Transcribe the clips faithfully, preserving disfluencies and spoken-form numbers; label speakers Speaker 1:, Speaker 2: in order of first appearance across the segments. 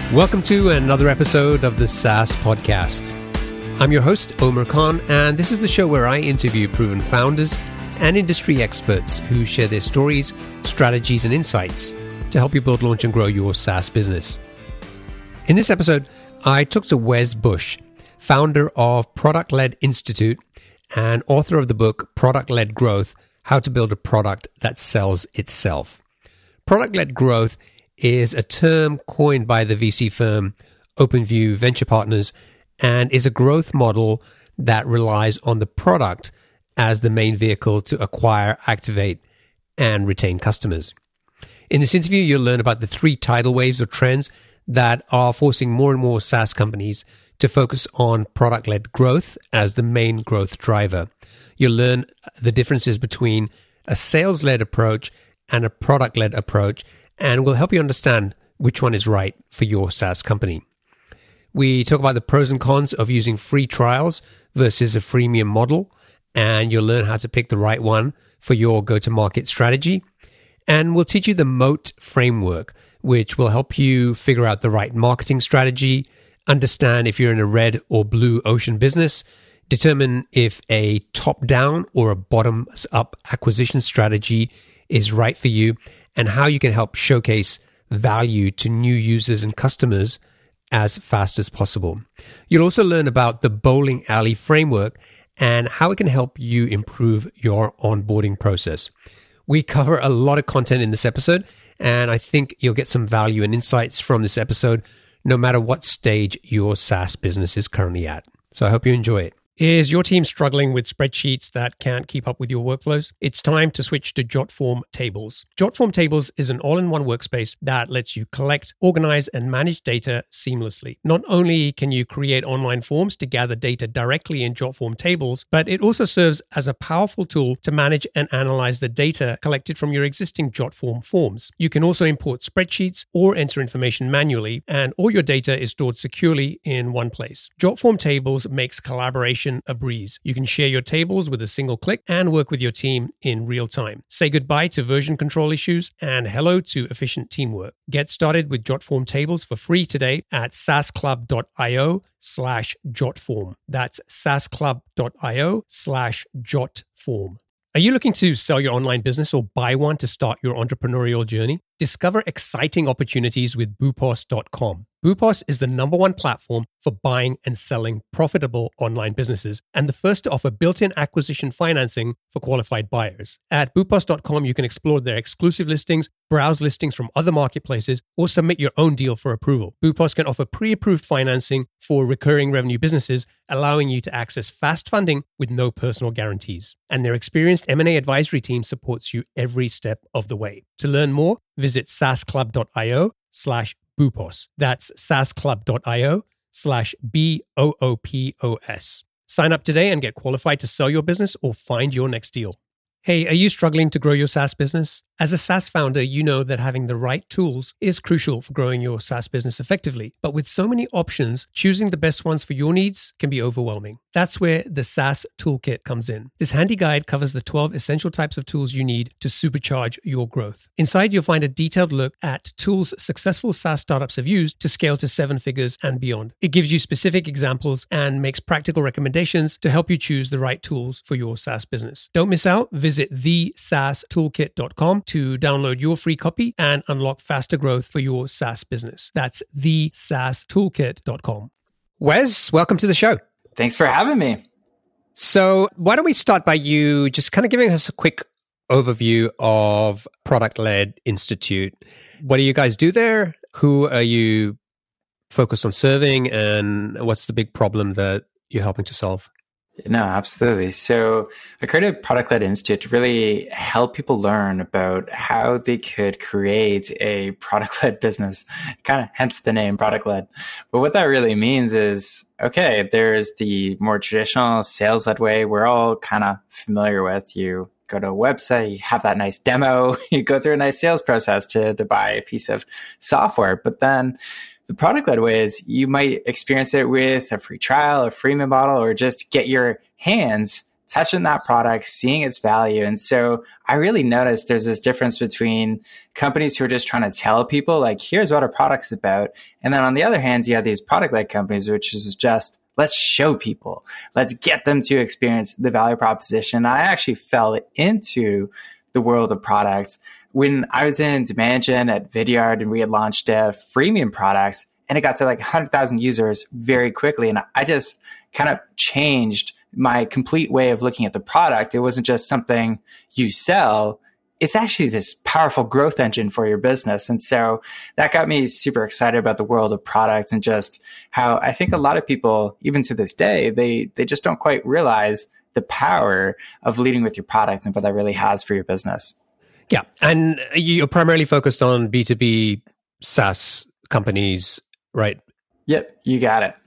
Speaker 1: Welcome to another episode of the SaaS Podcast. I'm your host, Omer Khan, and this is the show where I interview proven founders and industry experts who share their stories, strategies, and insights to help you build, launch, and grow your SaaS business. In this episode, I talked to Wes Bush, founder of Product-Led Institute and author of the book Product-Led Growth, How to Build a Product That Sells Itself. Product-led growth is a term coined by the V C firm OpenView Venture Partners and is a growth model that relies on the product as the main vehicle to acquire, activate, and retain customers. In this interview, you'll learn about the three tidal waves or trends that are forcing more and more SaaS companies to focus on product-led growth as the main growth driver. You'll learn the differences between a sales-led approach and a product-led approach, and we'll help you understand which one is right for your SaaS company. We talk about the pros and cons of using free trials versus a freemium model, and you'll learn how to pick the right one for your go-to-market strategy. And we'll teach you the MOAT framework, which will help you figure out the right marketing strategy, understand if you're in a red or blue ocean business, determine if a top-down or a bottoms-up acquisition strategy is right for you, and how you can help showcase value to new users and customers as fast as possible. You'll also learn about the bowling alley framework and how it can help you improve your onboarding process. We cover a lot of content in this episode, and I think you'll get some value and insights from this episode, no matter what stage your SaaS business is currently at. So I hope you enjoy it. Is your team struggling with spreadsheets that can't keep up with your workflows? It's time to switch to JotForm Tables. JotForm Tables is an all-in-one workspace that lets you collect, organize, and manage data seamlessly. Not only can you create online forms to gather data directly in JotForm Tables, but it also serves as a powerful tool to manage and analyze the data collected from your existing JotForm forms. You can also import spreadsheets or enter information manually, and all your data is stored securely in one place. JotForm Tables makes collaboration a breeze. You can share your tables with a single click and work with your team in real time. Say goodbye to version control issues and hello to efficient teamwork. Get started with JotForm Tables for free today at saasclub.io slash jotform. That's saasclub.io slash jotform. Are you looking to sell your online business or buy one to start your entrepreneurial journey? Discover exciting opportunities with boopos dot com. Boopos is the number one platform for buying and selling profitable online businesses and the first to offer built-in acquisition financing for qualified buyers. At boopos dot com, you can explore their exclusive listings, browse listings from other marketplaces, or submit your own deal for approval. Boopos can offer pre-approved financing for recurring revenue businesses, allowing you to access fast funding with no personal guarantees. And their experienced M and A advisory team supports you every step of the way. To learn more, visit saasclub.io slash boopos. That's saasclub.io slash B O O P O S. Sign up today and get qualified to sell your business or find your next deal. Hey, are you struggling to grow your SaaS business? As a SaaS founder, you know that having the right tools is crucial for growing your SaaS business effectively. But with so many options, choosing the best ones for your needs can be overwhelming. That's where the SaaS Toolkit comes in. This handy guide covers the twelve essential types of tools you need to supercharge your growth. Inside, you'll find a detailed look at tools successful SaaS startups have used to scale to seven figures and beyond. It gives you specific examples and makes practical recommendations to help you choose the right tools for your SaaS business. Don't miss out. Visit the saas toolkit dot com to download your free copy and unlock faster growth for your SaaS business. That's the saas toolkit dot com. Wes, welcome to the show.
Speaker 2: Thanks for having me.
Speaker 1: So why don't we start by you just kind of giving us a quick overview of Product-Led Institute. What do you guys do there? Who are you focused on serving? And what's the big problem that you're helping to solve?
Speaker 2: No, absolutely. So I created Product-Led Institute to really help people learn about how they could create a product-led business, kind of hence the name Product-Led. But what that really means is, okay, there's the more traditional sales-led way we're all kind of familiar with. You go to a website, you have that nice demo, you go through a nice sales process to, to buy a piece of software. But then the product-led way is you might experience it with a free trial, a freemium model, or just get your hands touching that product, seeing its value. And so I really noticed there's this difference between companies who are just trying to tell people, like, here's what our product's about. And then on the other hand, you have these product-led companies, which is just, let's show people, let's get them to experience the value proposition. I actually fell into the world of products when I was in demand gen at Vidyard, and we had launched a freemium product, and it got to like one hundred thousand users very quickly. And I just kind of changed my complete way of looking at the product. It wasn't just something you sell. It's actually this powerful growth engine for your business. And so that got me super excited about the world of products, and just how I think a lot of people, even to this day, they they just don't quite realize the power of leading with your product and what that really has for your business.
Speaker 1: Yeah. And you're primarily focused on B two B SaaS companies, right?
Speaker 2: Yep, you got it.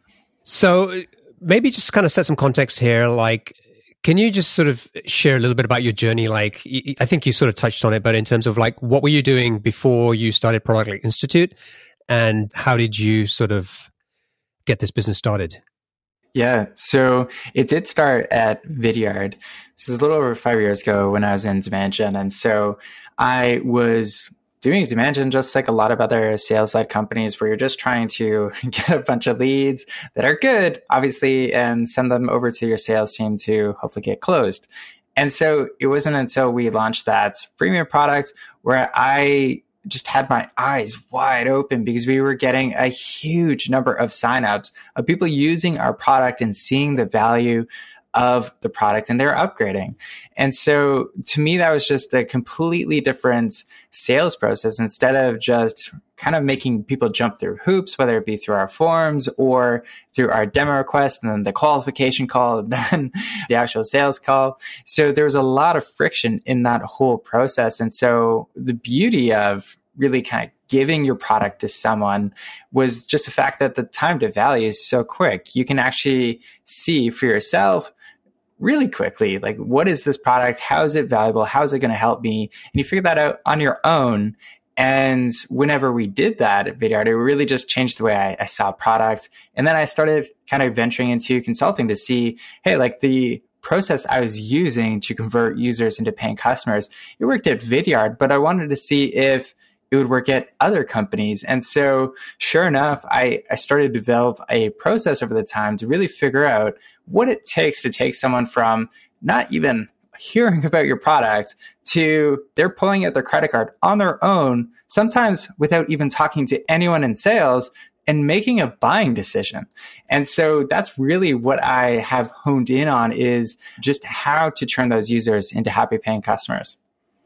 Speaker 1: So maybe just kind of set some context here. Like, can you just sort of share a little bit about your journey? Like, I think you sort of touched on it, but in terms of like, what were you doing before you started Product Led Institute, and how did you sort of get this business started?
Speaker 2: Yeah, so it did start at Vidyard. This is a little over five years ago when I was in demand gen. And so I was doing demand gen just like a lot of other sales-led companies, where you're just trying to get a bunch of leads that are good, obviously, and send them over to your sales team to hopefully get closed. And so it wasn't until we launched that freemium product where I just had my eyes wide open, because we were getting a huge number of signups of people using our product and seeing the value of the product, and they're upgrading. And so to me, that was just a completely different sales process. Instead of just kind of making people jump through hoops, whether it be through our forms or through our demo request, and then the qualification call, and then the actual sales call. So there was a lot of friction in that whole process. And so the beauty of really kind of giving your product to someone was just the fact that the time to value is so quick. You can actually see for yourself really quickly, like, what is this product? How is it valuable? How is it going to help me? And you figure that out on your own. And whenever we did that at Vidyard, it really just changed the way I, I saw product. And then I started kind of venturing into consulting to see, hey, like the process I was using to convert users into paying customers, it worked at Vidyard, but I wanted to see if it would work at other companies. And so sure enough, I, I started to develop a process over the time to really figure out what it takes to take someone from not even hearing about your product to they're pulling out their credit card on their own, sometimes without even talking to anyone in sales, and making a buying decision. And so that's really what I have honed in on, is just how to turn those users into happy paying customers.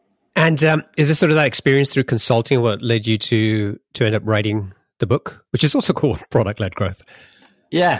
Speaker 1: And um, is this sort of that experience through consulting what led you to to end up writing the book, which is also called Product Led Growth?
Speaker 2: Yeah.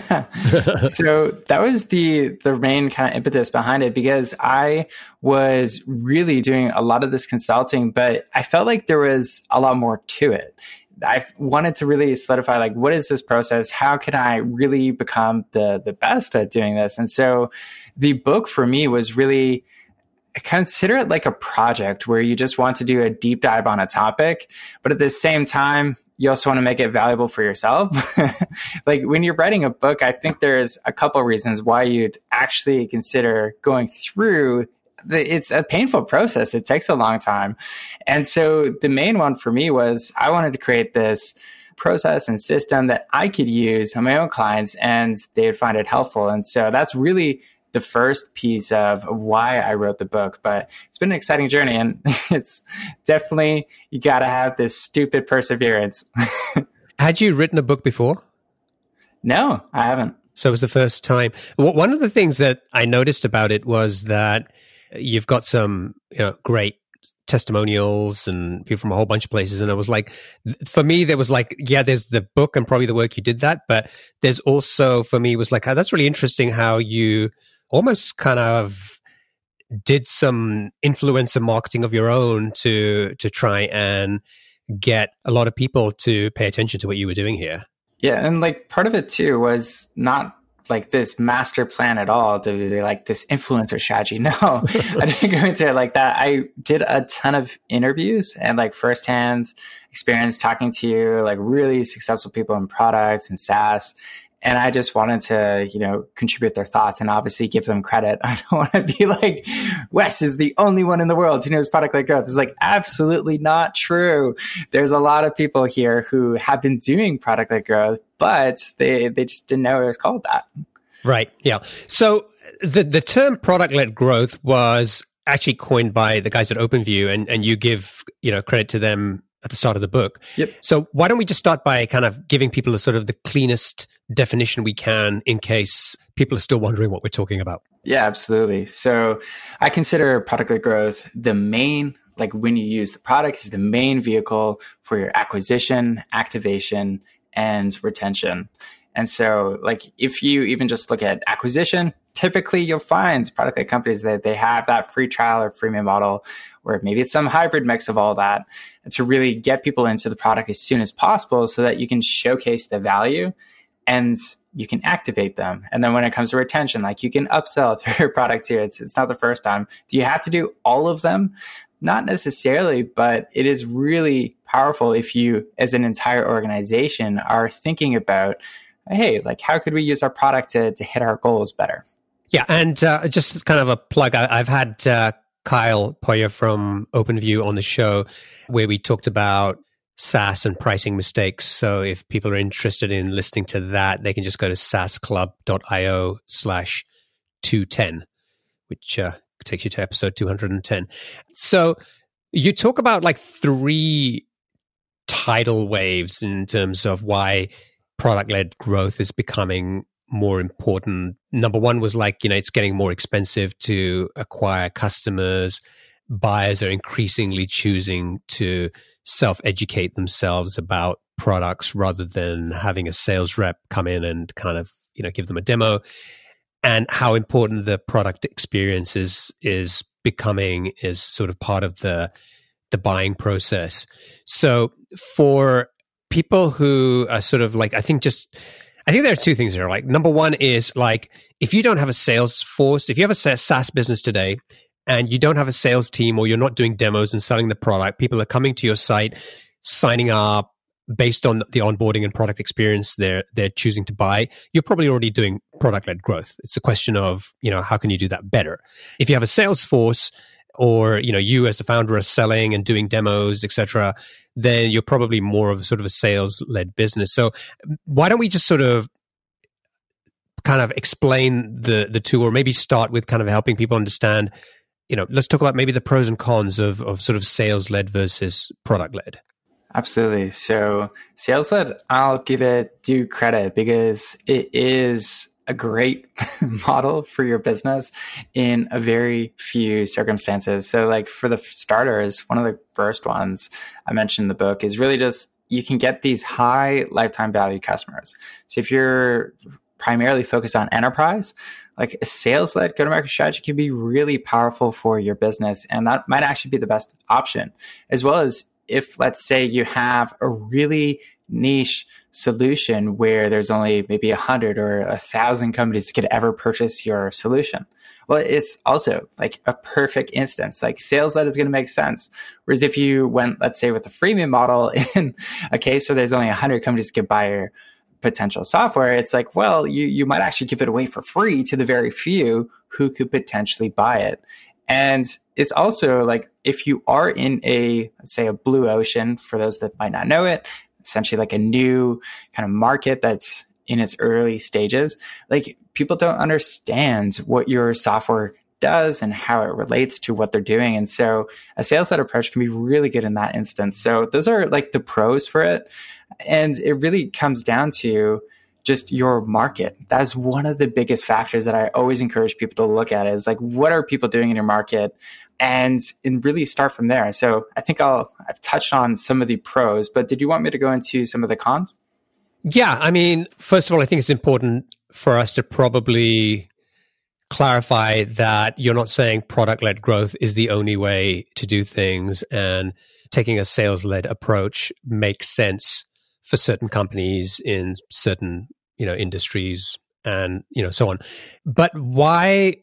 Speaker 2: So that was the the main kind of impetus behind it, because I was really doing a lot of this consulting, but I felt like there was a lot more to it. I wanted to really solidify, like, what is this process? How can I really become the the best at doing this? And so the book for me was really, consider it like a project where you just want to do a deep dive on a topic, but at the same time, you also want to make it valuable for yourself. Like when you're writing a book, I think there's a couple of reasons why you'd actually consider going through the, it's a painful process. It takes a long time. And so the main one for me was I wanted to create this process and system that I could use on my own clients and they would find it helpful. And so that's really the first piece of why I wrote the book. But it's been an exciting journey, and it's definitely, you got to have this stupid perseverance.
Speaker 1: Had you written a book before?
Speaker 2: No, I haven't.
Speaker 1: So it was the first time. One of the things that I noticed about it was that you've got some, you know, great testimonials and people from a whole bunch of places. And I was like, for me, there was like, yeah, there's the book and probably the work you did that. But there's also, for me, was like, oh, that's really interesting how you almost kind of did some influencer marketing of your own to to try and get a lot of people to pay attention to what you were doing here.
Speaker 2: Yeah, and like part of it too was not like this master plan at all, to do like this influencer strategy. No, I didn't go into it like that. I did a ton of interviews and like firsthand experience talking to like really successful people in products and SaaS. And I just wanted to, you know, contribute their thoughts and obviously give them credit. I don't want to be like, Wes is the only one in the world who knows product-led growth. It's like, absolutely not true. There's a lot of people here who have been doing product-led growth, but they, they just didn't know it was called that.
Speaker 1: Right. Yeah. So the, the term product-led growth was actually coined by the guys at OpenView, and, and you give, you know, credit to them at the start of the book.
Speaker 2: Yep.
Speaker 1: So why don't we just start by kind of giving people a sort of the cleanest definition we can in case people are still wondering what we're talking about.
Speaker 2: Yeah, absolutely. So I consider product-led growth the main, like when you use the product, is the main vehicle for your acquisition, activation, and retention. And so like if you even just look at acquisition, typically you'll find product-led companies that they have that free trial or freemium model, or maybe it's some hybrid mix of all that, and to really get people into the product as soon as possible so that you can showcase the value and you can activate them. And then when it comes to retention, like you can upsell to your product too. It's, it's not the first time. Do you have to do all of them? Not necessarily, but it is really powerful if you, as an entire organization, are thinking about, hey, like how could we use our product to, to hit our goals better?
Speaker 1: Yeah, and uh, just kind of a plug, I, I've had uh, Kyle Poyer from OpenView on the show where we talked about SaaS and pricing mistakes. So if people are interested in listening to that, they can just go to saasclub.io slash 210, which uh, takes you to episode two hundred ten. So you talk about like three tidal waves in terms of why product-led growth is becoming more important. Number one was like, you know, it's getting more expensive to acquire customers. Buyers are increasingly choosing to self-educate themselves about products rather than having a sales rep come in and kind of, you know, give them a demo. And how important the product experience is, is becoming is sort of part of the, the buying process. So for people who are sort of like, I think just, I think there are two things here. Like number one is like, if you don't have a sales force, if you have a SaaS business today and you don't have a sales team or you're not doing demos and selling the product, people are coming to your site, signing up based on the onboarding and product experience they're, they're choosing to buy, you're probably already doing product-led growth. It's a question of, you know, how can you do that better? If you have a sales force or, you know, you as the founder are selling and doing demos, et cetera, then you're probably more of sort of a sales-led business. So why don't we just sort of kind of explain the the two, or maybe start with kind of helping people understand, you know, let's talk about maybe the pros and cons of, of sort of sales-led versus product-led.
Speaker 2: Absolutely. So sales-led, I'll give it due credit because it is a great model for your business in a very few circumstances. So like for the starters, one of the first ones I mentioned in the book is really just you can get these high lifetime value customers. So if you're primarily focused on enterprise, like a sales-led go-to-market strategy can be really powerful for your business. And that might actually be the best option, as well as if, let's say, you have a really niche solution where there's only maybe a hundred or a thousand companies that could ever purchase your solution. Well, it's also like a perfect instance. Like sales-led is going to make sense. Whereas if you went, let's say, with a freemium model in a case where there's only a hundred companies that could buy your potential software, it's like, well, you you might actually give it away for free to the very few who could potentially buy it. And it's also like if you are in a, let's say, a blue ocean, for those that might not know it, essentially like a new kind of market that's in its early stages, like people don't understand what your software does and how it relates to what they're doing. And so a sales-led approach can be really good in that instance. So those are like the pros for it. And it really comes down to just your market. That's one of the biggest factors that I always encourage people to look at is like, what are people doing in your market? And, and really start from there. So I think I'll, I've touched on some of the pros, but did you want me to go into some of the cons?
Speaker 1: Yeah. I mean, first of all, I think it's important for us to probably clarify that you're not saying product-led growth is the only way to do things, and taking a sales-led approach makes sense for certain companies in certain, you know, industries and, you know, so on. But why,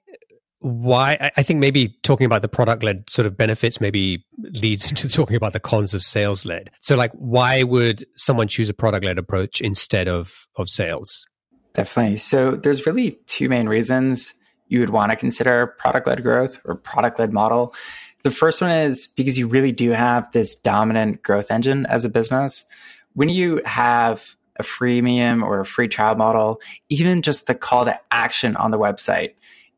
Speaker 1: why, I think maybe talking about the product-led sort of benefits maybe leads into talking about the cons of sales-led. So like, why would someone choose a product-led approach instead of, of sales?
Speaker 2: Definitely. So there's really two main reasons you would want to consider product-led growth or product-led model. The first one is because you really do have this dominant growth engine as a business. When you have a freemium or a free trial model, even just the call to action on the website,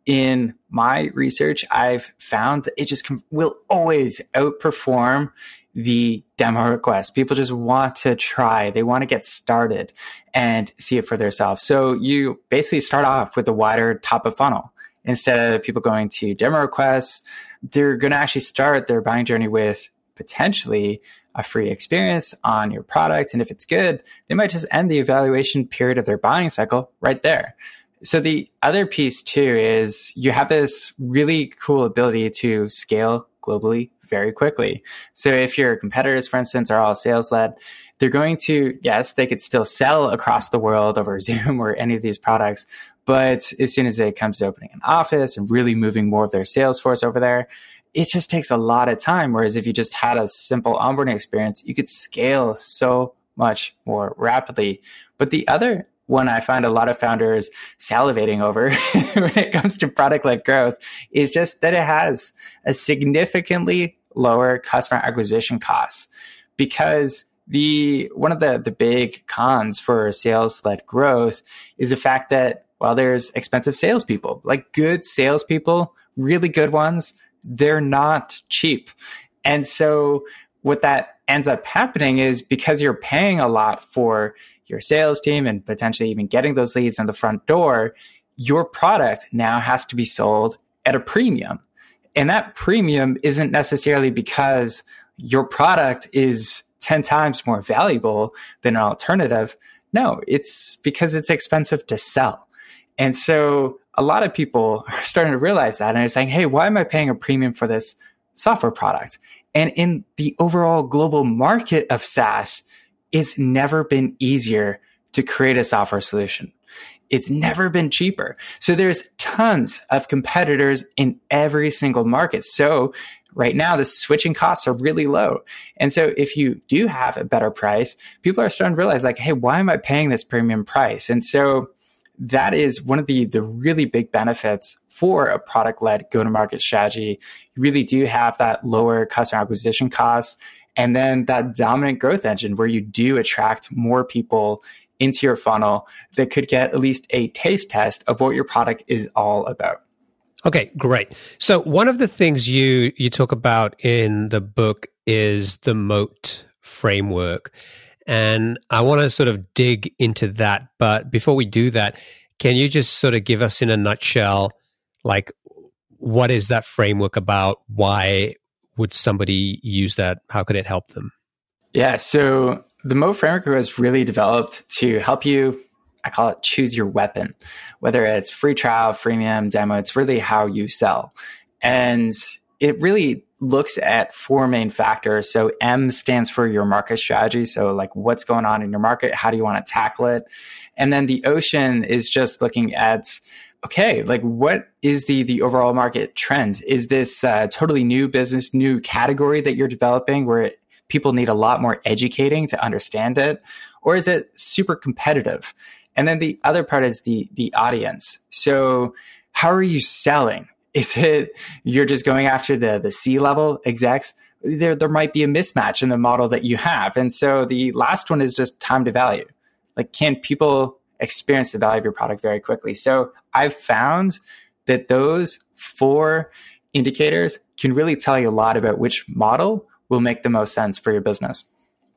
Speaker 2: in my research, I've found that it just com- will always outperform the demo request. People just want to try. They want to get started and see it for themselves. So you basically start off with a wider top of funnel. Instead of people going to demo requests, they're going to actually start their buying journey with potentially a free experience on your product. And if it's good, they might just end the evaluation period of their buying cycle right there. So the other piece too is you have this really cool ability to scale globally very quickly. So if your competitors, for instance, are all sales led, they're going to, yes, they could still sell across the world over Zoom or any of these products. But as soon as it comes to opening an office and really moving more of their sales force over there, it just takes a lot of time. Whereas if you just had a simple onboarding experience, you could scale so much more rapidly. But the other one I find a lot of founders salivating over when it comes to product-led growth is just that it has a significantly lower customer acquisition costs. Because the one of the, the big cons for sales-led growth is the fact that, well, there's expensive salespeople, like good salespeople, really good ones, they're not cheap. And so what that ends up happening is because you're paying a lot for your sales team and potentially even getting those leads in the front door, your product now has to be sold at a premium. And that premium isn't necessarily because your product is ten times more valuable than an alternative. No, it's because it's expensive to sell. And so a lot of people are starting to realize that and they're saying, hey, why am I paying a premium for this software product? And in the overall global market of SaaS, it's never been easier to create a software solution. It's never been cheaper. So there's tons of competitors in every single market. So right now, the switching costs are really low. And so if you do have a better price, people are starting to realize like, hey, why am I paying this premium price? And so that is one of the, the really big benefits for a product-led go-to-market strategy. You really do have that lower customer acquisition costs and then that dominant growth engine where you do attract more people into your funnel that could get at least a taste test of what your product is all about.
Speaker 1: Okay, great. So one of the things you you talk about in the book is the MOAT framework. And I want to sort of dig into that. But before we do that, can you just sort of give us in a nutshell, like, what is that framework about? Why would somebody use that? How could it help them?
Speaker 2: Yeah, so the MOAT framework was really developed to help you, I call it choose your weapon, whether it's free trial, freemium, demo, it's really how you sell. And it really looks at four main factors. So M stands for your market strategy. So like what's going on in your market? How do you want to tackle it? And then the ocean is just looking at, okay, like what is the, the overall market trend? Is this a totally new business, new category that you're developing where it, people need a lot more educating to understand it? Or is it super competitive? And then the other part is the, the audience. So how are you selling? Is it you're just going after the, the C-level execs? There, there might be a mismatch in the model that you have. And so the last one is just time to value. Like, can people experience the value of your product very quickly? So I've found that those four indicators can really tell you a lot about which model will make the most sense for your business.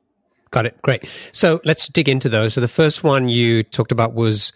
Speaker 1: Got it. Great. So let's dig into those. So the first one you talked about was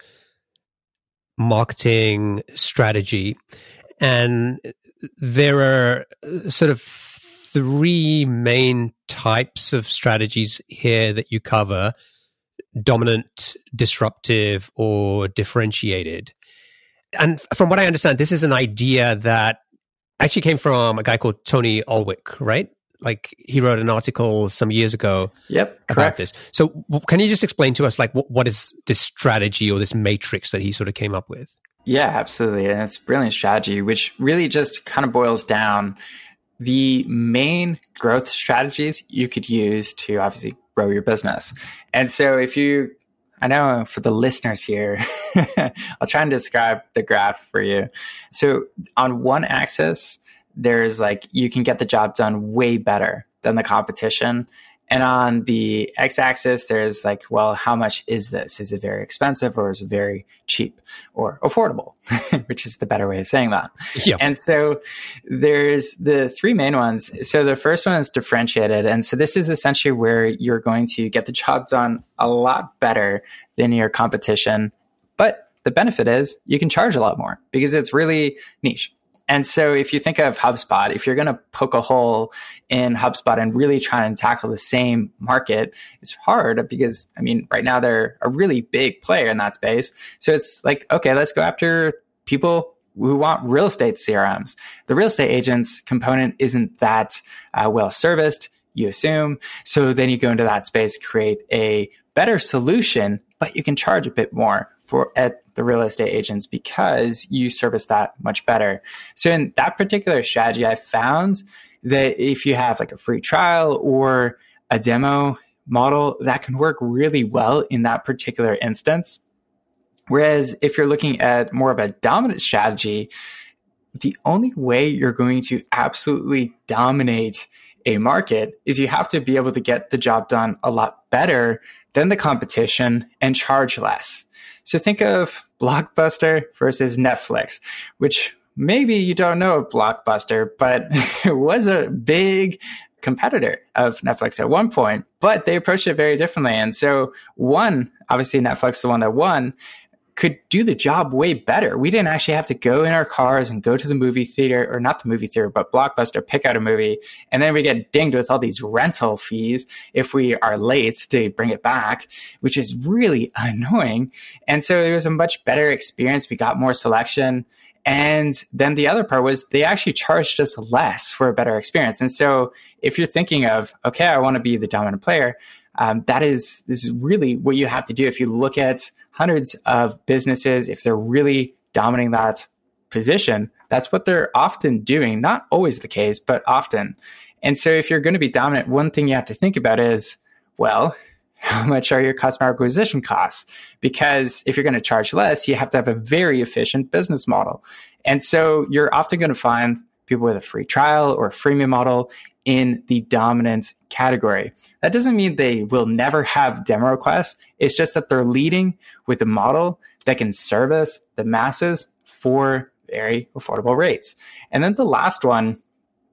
Speaker 1: marketing strategy. And there are sort of three main types of strategies here that you cover: dominant, disruptive, or differentiated. And from what I understand, this is an idea that actually came from a guy called Tony Ulwick, right? Like he wrote an article some years ago
Speaker 2: yep,
Speaker 1: about
Speaker 2: correct.
Speaker 1: this. So can you just explain to us, like, what, what is this strategy or this matrix that he sort of came up with?
Speaker 2: Yeah, absolutely. And it's a brilliant strategy, which really just kind of boils down the main growth strategies you could use to obviously grow your business. And so if you, I know for the listeners here, I'll try and describe the graph for you. So on one axis, there's like, you can get the job done way better than the competition. And on the x-axis, there's like, well, how much is this? Is it very expensive or is it very cheap or affordable, which is the better way of saying that. Yeah. And so there's the three main ones. So the first one is differentiated. And so this is essentially where you're going to get the job done a lot better than your competition. But the benefit is you can charge a lot more because it's really niche. And so if you think of HubSpot, if you're going to poke a hole in HubSpot and really try and tackle the same market, it's hard because, I mean, right now they're a really big player in that space. So it's like, okay, let's go after people who want real estate C R Ms. The real estate agents component isn't that uh, well serviced, you assume. So then you go into that space, create a better solution, but you can charge a bit more for at the real estate agents because you service that much better. So in that particular strategy, I found that if you have like a free trial or a demo model, that can work really well in that particular instance. Whereas if you're looking at more of a dominant strategy, the only way you're going to absolutely dominate a market is you have to be able to get the job done a lot better than the competition and charge less. So think of Blockbuster versus Netflix, which maybe you don't know of Blockbuster, but it was a big competitor of Netflix at one point, but they approached it very differently. And so one, obviously Netflix, the one that won, could do the job way better. We didn't actually have to go in our cars and go to the movie theater, or not the movie theater, but Blockbuster, pick out a movie. And then we get dinged with all these rental fees if we are late to bring it back, which is really annoying. And so it was a much better experience. We got more selection. And then the other part was they actually charged us less for a better experience. And so if you're thinking of, okay, I want to be the dominant player, Um, that is, this is really what you have to do. If you look at hundreds of businesses, if they're really dominating that position, that's what they're often doing. Not always the case, but often. And so if you're going to be dominant, one thing you have to think about is, well, how much are your customer acquisition costs? Because if you're going to charge less, you have to have a very efficient business model. And so you're often going to find people with a free trial or a freemium model in the dominant category. That doesn't mean they will never have demo requests. It's just that they're leading with a model that can service the masses for very affordable rates. And then the last one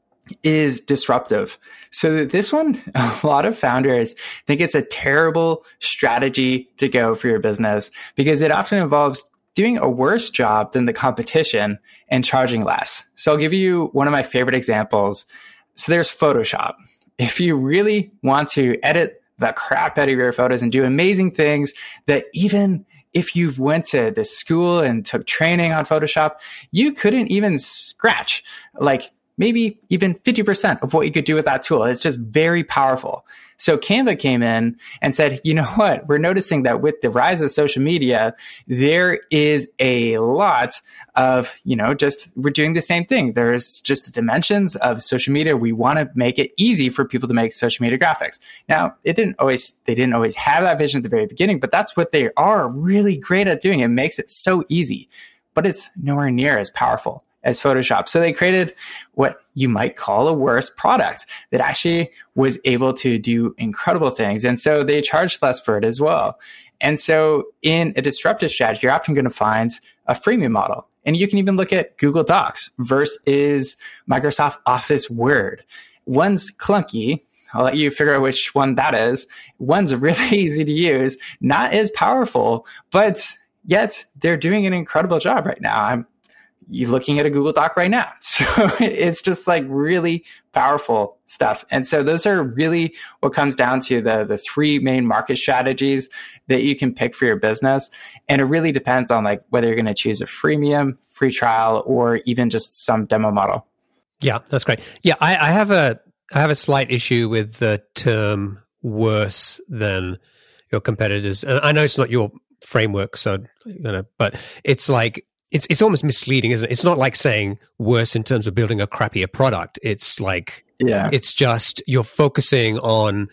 Speaker 2: is disruptive. So this one, a lot of founders think it's a terrible strategy to go for your business because it often involves doing a worse job than the competition and charging less. So I'll give you one of my favorite examples. So there's Photoshop. If you really want to edit the crap out of your photos and do amazing things that even if you went to the school and took training on Photoshop, you couldn't even scratch like maybe even fifty percent of what you could do with that tool. It's just very powerful. So Canva came in and said, you know what? We're noticing that with the rise of social media, there is a lot of, you know, just we're doing the same thing. There's just the dimensions of social media. We want to make it easy for people to make social media graphics. Now, it didn't always, they didn't always have that vision at the very beginning, but that's what they are really great at doing. It makes it so easy, but it's nowhere near as powerful as Photoshop. So they created what you might call a worse product that actually was able to do incredible things. And so they charged less for it as well. And so in a disruptive strategy, you're often going to find a freemium model. And you can even look at Google Docs versus Microsoft Office Word. One's clunky. I'll let you figure out which one that is. One's really easy to use, not as powerful, but yet they're doing an incredible job right now. I'm You're looking at a Google Doc right now. So it's just like really powerful stuff. And so those are really what comes down to the, the three main market strategies that you can pick for your business. And it really depends on like whether you're going to choose a freemium, free trial, or even just some demo model.
Speaker 1: Yeah, that's great. Yeah, I, I have a I have a slight issue with the term worse than your competitors. And I know it's not your framework, so you know, but it's like It's it's almost misleading, isn't it? It's not like saying worse in terms of building a crappier product. It's like,
Speaker 2: yeah,
Speaker 1: it's just you're focusing on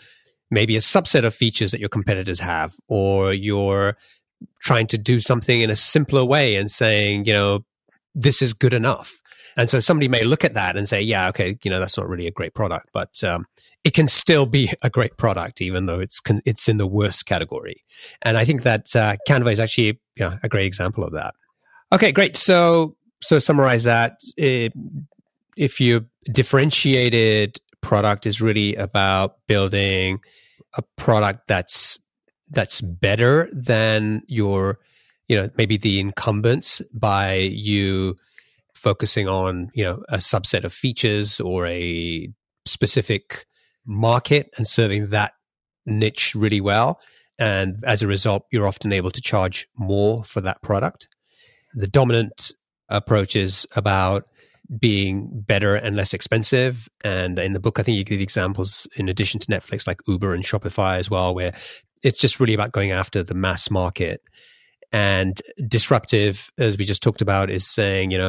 Speaker 1: maybe a subset of features that your competitors have, or you're trying to do something in a simpler way and saying, you know, this is good enough. And so somebody may look at that and say, yeah, okay, you know, that's not really a great product, but um, it can still be a great product, even though it's con- it's in the worst category. And I think that uh, Canva is actually you know, a great example of that. Okay, great. So, so summarize that. It, if your differentiated product is really about building a product that's that's better than your, you know, maybe the incumbents by you focusing on, you know, a subset of features or a specific market and serving that niche really well. And as a result, you're often able to charge more for that product. The dominant approach is about being better and less expensive. And in the book, I think you give examples in addition to Netflix, like Uber and Shopify as well, where it's just really about going after the mass market. And disruptive, as we just talked about, is saying, you know,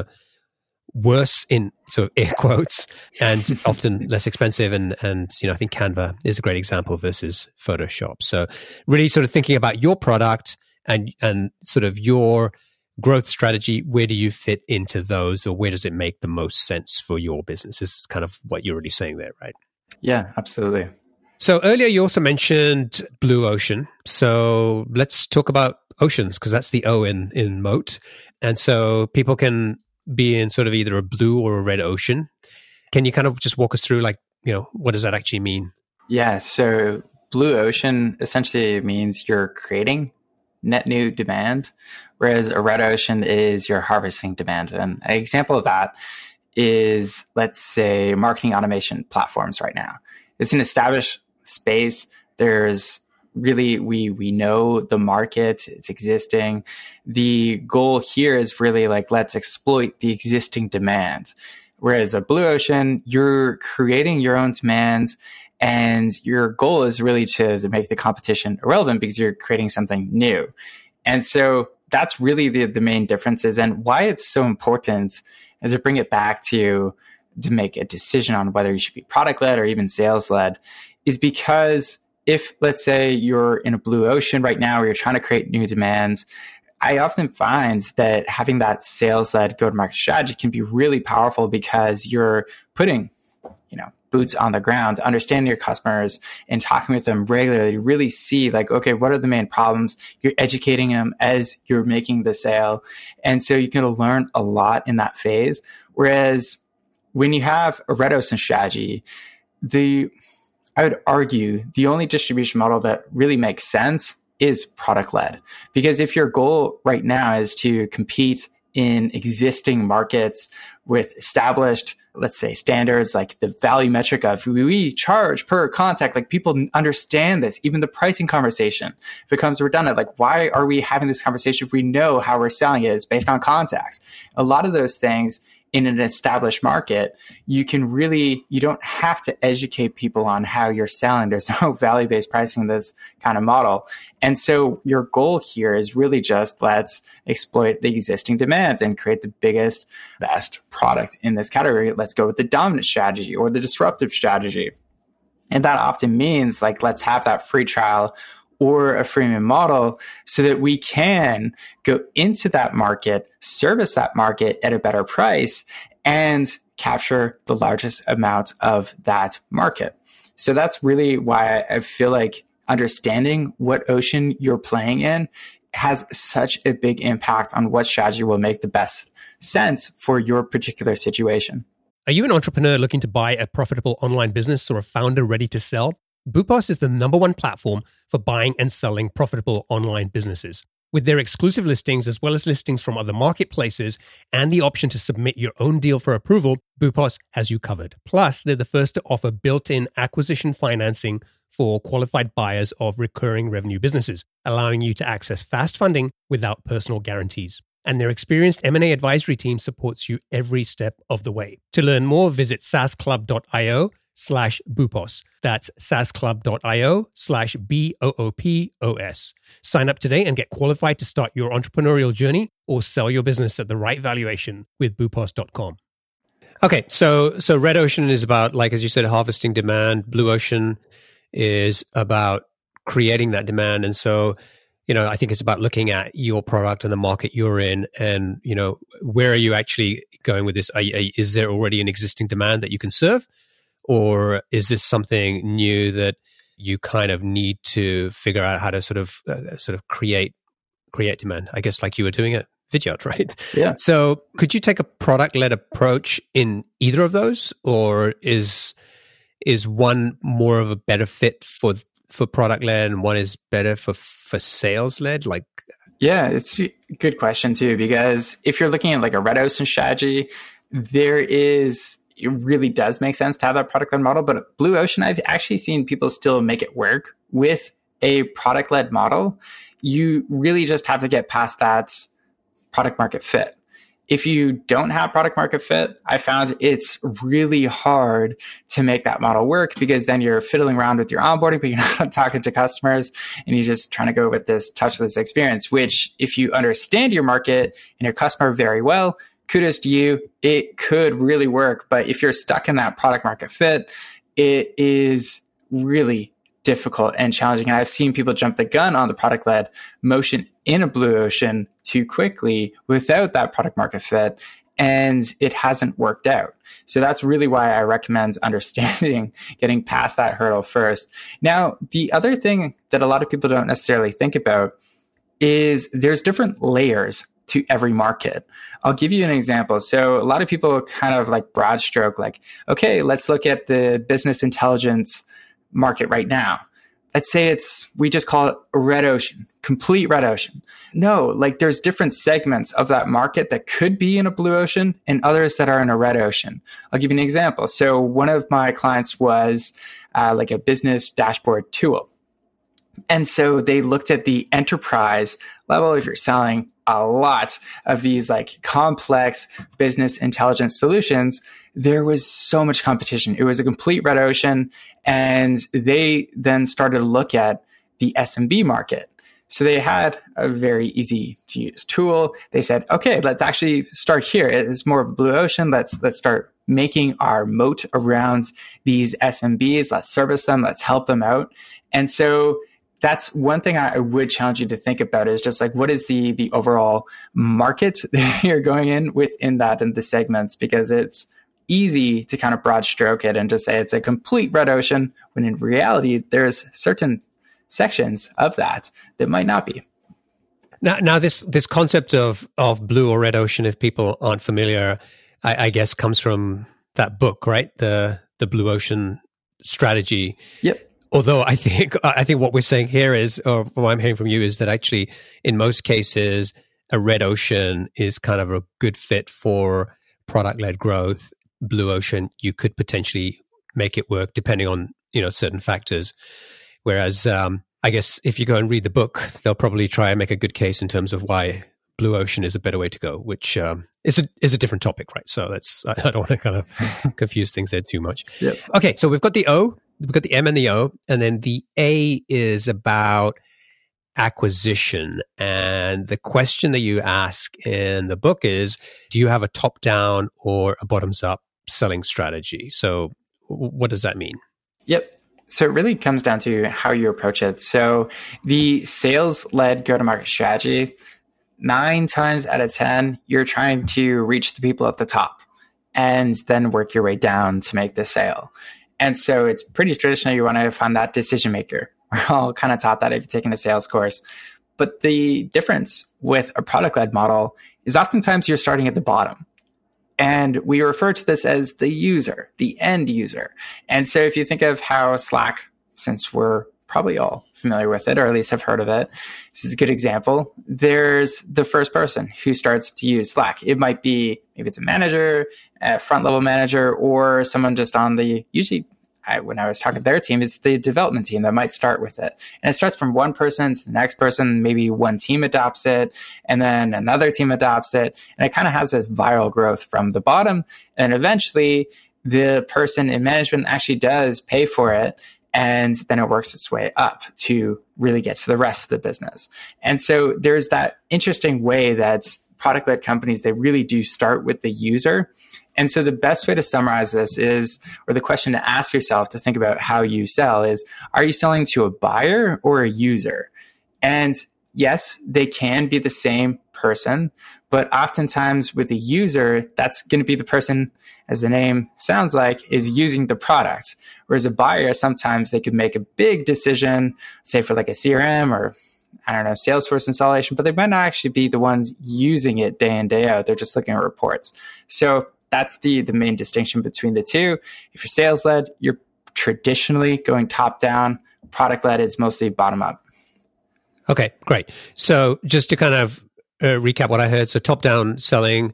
Speaker 1: worse in sort of air quotes and often less expensive. And, and, you know, I think Canva is a great example versus Photoshop. So really sort of thinking about your product and, and sort of your growth strategy, where do you fit into those, or where does it make the most sense for your business? This is kind of what you're already saying there, right?
Speaker 2: Yeah, absolutely.
Speaker 1: So earlier you also mentioned Blue Ocean. So let's talk about oceans, because that's the O in, in Moat. And so people can be in sort of either a blue or a red ocean. Can you kind of just walk us through, like, you know, what does that actually mean? Yeah.
Speaker 2: So Blue Ocean essentially means you're creating net new demand, whereas a red ocean is you're harvesting demand. And an example of that is, let's say, marketing automation platforms right now. It's an established space. There's really, we we know the market, it's existing. The goal here is really like, let's exploit the existing demand. Whereas a blue ocean, you're creating your own demands, and your goal is really to, to make the competition irrelevant because you're creating something new. And so that's really the, the main differences, and why it's so important, and to bring it back to to make a decision on whether you should be product-led or even sales-led, is because if, let's say, you're in a blue ocean right now, or you're trying to create new demands, I often find that having that sales-led go-to-market strategy can be really powerful, because you're putting, you know, boots on the ground, understanding your customers and talking with them regularly to really see, like, okay, what are the main problems? You're educating them as you're making the sale. And so you can learn a lot in that phase. Whereas when you have a red ocean strategy, the, I would argue the only distribution model that really makes sense is product-led. Because if your goal right now is to compete in existing markets with established, let's say, standards, like the value metric of we charge per contact, like people understand this, even the pricing conversation becomes redundant. Like, why are we having this conversation if we know how we're selling it is based on contacts? A lot of those things in an established market, you can really, you don't have to educate people on how you're selling. There's no value-based pricing in this kind of model. And so your goal here is really just, let's exploit the existing demands and create the biggest, best product in this category. Let's go with the dominant strategy or the disruptive strategy. And that often means, like, let's have that free trial or a freemium model so that we can go into that market, service that market at a better price, and capture the largest amount of that market. So that's really why I feel like understanding what ocean you're playing in has such a big impact on what strategy will make the best sense for your particular situation.
Speaker 1: Are you an entrepreneur looking to buy a profitable online business, or a founder ready to sell? Boopos is the number one platform for buying and selling profitable online businesses. With their exclusive listings, as well as listings from other marketplaces, and the option to submit your own deal for approval, Boopos has you covered. Plus, they're the first to offer built-in acquisition financing for qualified buyers of recurring revenue businesses, allowing you to access fast funding without personal guarantees. And their experienced M and A advisory team supports you every step of the way. To learn more, visit saasclub.io slash Boopos. That's saasclub.io slash B O O P O S. Sign up today and get qualified to start your entrepreneurial journey or sell your business at the right valuation with boopos dot com. Okay, so so red ocean is about, like, as you said, harvesting demand. Blue ocean is about creating that demand. And so, you know, I think it's about looking at your product and the market you're in, and, you know, where are you actually going with this? Are you, are you, is there already an existing demand that you can serve? Or is this something new that you kind of need to figure out how to sort of uh, sort of create create demand? I guess like you were doing at Vidyard, right?
Speaker 2: Yeah.
Speaker 1: So could you take a product-led approach in either of those, or is is one more of a better fit for for product-led and one is better for for sales-led? Like,
Speaker 2: yeah, it's a good question too, because if you're looking at like a red ocean strategy, there is, it really does make sense to have that product-led model. But blue ocean, I've actually seen people still make it work with a product-led model. You really just have to get past that product market fit. If you don't have product market fit, I found it's really hard to make that model work, because then you're fiddling around with your onboarding, but you're not talking to customers, and you're just trying to go with this touchless experience, which if you understand your market and your customer very well, kudos to you, it could really work. But if you're stuck in that product market fit, it is really difficult and challenging. And I've seen people jump the gun on the product-led motion in a blue ocean too quickly without that product market fit, and it hasn't worked out. So that's really why I recommend understanding, getting past that hurdle first. Now, the other thing that a lot of people don't necessarily think about is there's different layers to every market. I'll give you an example. So a lot of people kind of like broad stroke, like, okay, let's look at the business intelligence market right now. Let's say it's, we just call it a red ocean, complete red ocean. No, like there's different segments of that market that could be in a blue ocean and others that are in a red ocean. I'll give you an example. So one of my clients was uh, like a business dashboard tool. And so they looked at the enterprise level. If you're selling a lot of these like complex business intelligence solutions, there was so much competition. It was a complete red ocean. And they then started to look at the S M B market. So they had a very easy to use tool. They said, okay, let's actually start here. It's more of a blue ocean. Let's, let's start making our moat around these S M Bs. Let's service them. Let's help them out. And so that's one thing I would challenge you to think about, is just like, what is the the overall market that you're going in within that and the segments, because it's easy to kind of broad stroke it and just say it's a complete red ocean, when in reality, there's certain sections of that that might not be.
Speaker 1: Now, now this this concept of of blue or red ocean, if people aren't familiar, I, I guess comes from that book, right? The the Blue Ocean Strategy.
Speaker 2: Yep.
Speaker 1: Although I think I think what we're saying here is, or what I'm hearing from you, is that actually in most cases, a red ocean is kind of a good fit for product-led growth. Blue ocean, you could potentially make it work depending on, you know, certain factors. Whereas um, I guess if you go and read the book, they'll probably try and make a good case in terms of why blue ocean is a better way to go, which um, is a is a different topic, right? So that's I don't want to kind of confuse things there too much.
Speaker 2: Yep.
Speaker 1: Okay, so we've got the O. We've got the M and the O, and then the A is about acquisition. And the question that you ask in the book is, do you have a top-down or a bottoms-up selling strategy? So what does that mean?
Speaker 2: Yep. So it really comes down to how you approach it. So the sales-led go-to-market strategy, nine times out of ten, you're trying to reach the people at the top and then work your way down to make the sale. And so it's pretty traditional. You want to find that decision maker. We're all kind of taught that if you're taking a sales course. But the difference with a product-led model is oftentimes you're starting at the bottom. And we refer to this as the user, the end user. And so if you think of how Slack, since we're probably all familiar with it, or at least have heard of it, this is a good example. There's the first person who starts to use Slack. It might be, maybe it's a manager, a front level manager, or someone just on the, usually I, when I was talking to their team, it's the development team that might start with it. And it starts from one person to the next person. Maybe one team adopts it, and then another team adopts it. And it kind of has this viral growth from the bottom. And eventually the person in management actually does pay for it. And then it works its way up to really get to the rest of the business. And so there's that interesting way that product-led companies, they really do start with the user. And so the best way to summarize this is, or the question to ask yourself to think about how you sell is, are you selling to a buyer or a user? And yes, they can be the same person, but oftentimes with a user, that's going to be the person, as the name sounds like, is using the product. Whereas a buyer, sometimes they could make a big decision, say for like a C R M or, I don't know, Salesforce installation, but they might not actually be the ones using it day in, day out. They're just looking at reports. So that's the, the main distinction between the two. If you're sales-led, you're traditionally going top-down. Product-led is mostly bottom-up.
Speaker 1: Okay, great. So just to kind of uh, recap what I heard, so top-down selling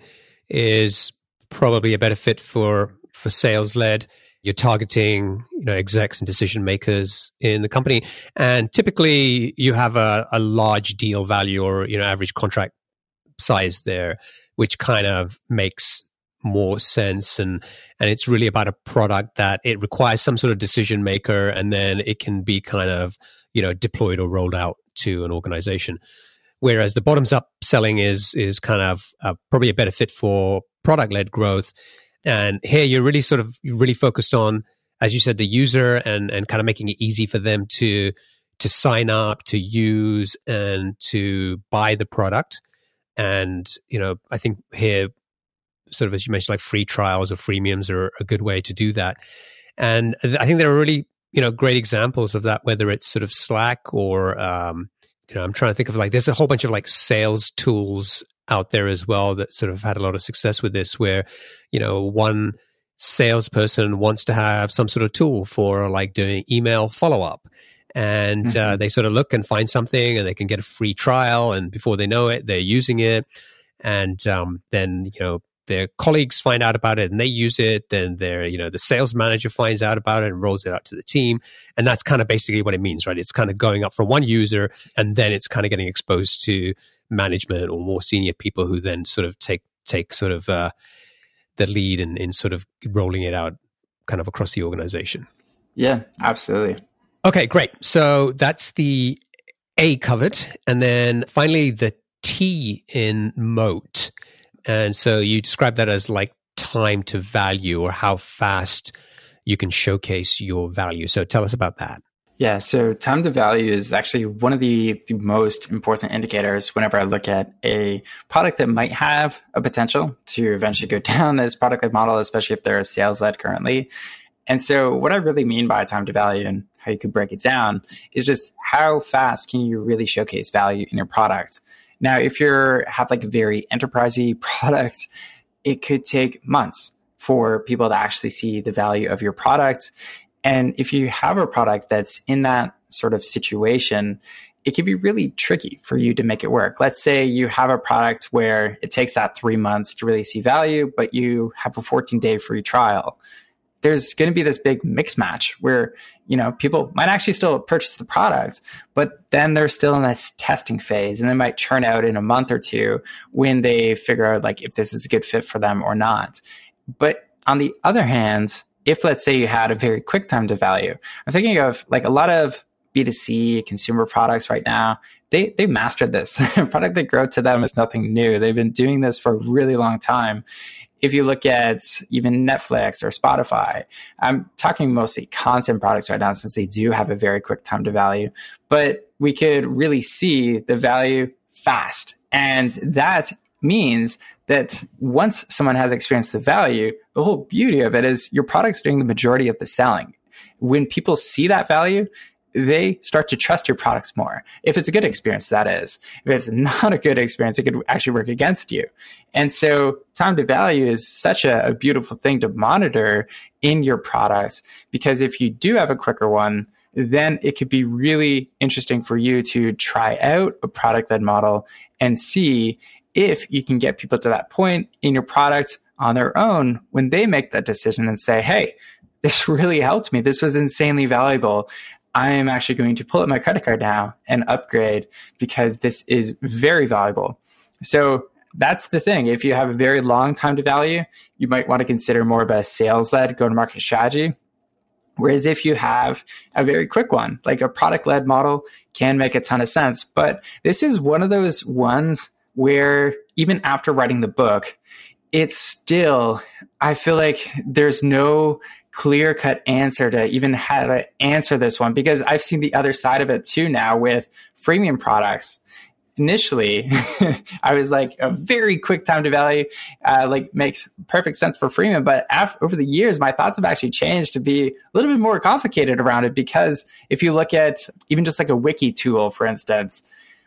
Speaker 1: is probably a better fit for for sales-led. You're targeting, you know, execs and decision makers in the company, and typically you have a, a large deal value or, you know, average contract size there, which kind of makes more sense. And and it's really about a product that it requires some sort of decision maker, and then it can be kind of, you know, deployed or rolled out to an organization. Whereas the bottoms up selling is is kind of uh, probably a better fit for product led growth. And here you're really sort of really focused on, as you said, the user and and kind of making it easy for them to to sign up, to use, and to buy the product. And, you know, I think here, sort of as you mentioned, like free trials or freemiums are a good way to do that. And I think there are really, you know, great examples of that, whether it's sort of Slack or, um, you know, I'm trying to think of like, there's a whole bunch of like sales tools out there as well that sort of had a lot of success with this, where, you know, one salesperson wants to have some sort of tool for like doing email follow-up. And mm-hmm. uh, they sort of look and find something, and they can get a free trial. And before they know it, they're using it. And um, then, you know, their colleagues find out about it and they use it. Then their, you know, the sales manager finds out about it and rolls it out to the team. And that's kind of basically what it means, right? It's kind of going up from one user, and then it's kind of getting exposed to management or more senior people who then sort of take take sort of uh, the lead in, in sort of rolling it out kind of across the organization.
Speaker 2: Yeah, absolutely.
Speaker 1: Okay, great. So that's the A covered. And then finally, the T in moat. And so you describe that as like time to value, or how fast you can showcase your value. So tell us about that.
Speaker 2: Yeah, so time to value is actually one of the, the most important indicators whenever I look at a product that might have a potential to eventually go down this product-led model, especially if they're sales-led currently. And so what I really mean by time to value and how you could break it down is just how fast can you really showcase value in your product. Now, if you have like a very enterprisey product, it could take months for people to actually see the value of your product. And if you have a product that's in that sort of situation, it can be really tricky for you to make it work. Let's say you have a product where it takes that three months to really see value, but you have a fourteen-day free trial. There's going to be this big mix match where, you know, people might actually still purchase the product, but then they're still in this testing phase, and they might churn out in a month or two when they figure out like if this is a good fit for them or not. But on the other hand, if let's say you had a very quick time to value, I'm thinking of like a lot of B two C consumer products right now, they they mastered this. Product that growth to them is nothing new. They've been doing this for a really long time. If you look at even Netflix or Spotify, I'm talking mostly content products right now since they do have a very quick time to value, but we could really see the value fast. And that means that once someone has experienced the value, the whole beauty of it is your product's doing the majority of the selling. When people see that value, they start to trust your products more. If it's a good experience, that is. If it's not a good experience, it could actually work against you. And so time to value is such a, a beautiful thing to monitor in your products, because if you do have a quicker one, then it could be really interesting for you to try out a product-led model and see if you can get people to that point in your product on their own when they make that decision and say, hey, this really helped me. This was insanely valuable. I am actually going to pull up my credit card now and upgrade because this is very valuable. So that's the thing. If you have a very long time to value, you might want to consider more of a sales-led go-to-market strategy. Whereas if you have a very quick one, like a product-led model can make a ton of sense. But this is one of those ones where even after writing the book, it's still, I feel like there's no clear cut answer to even how to answer this one, because I've seen the other side of it too now with freemium products. Initially, I was like a very quick time to value, uh, like makes perfect sense for freemium. But after, over the years, my thoughts have actually changed to be a little bit more complicated around it, because if you look at even just like a wiki tool, for instance,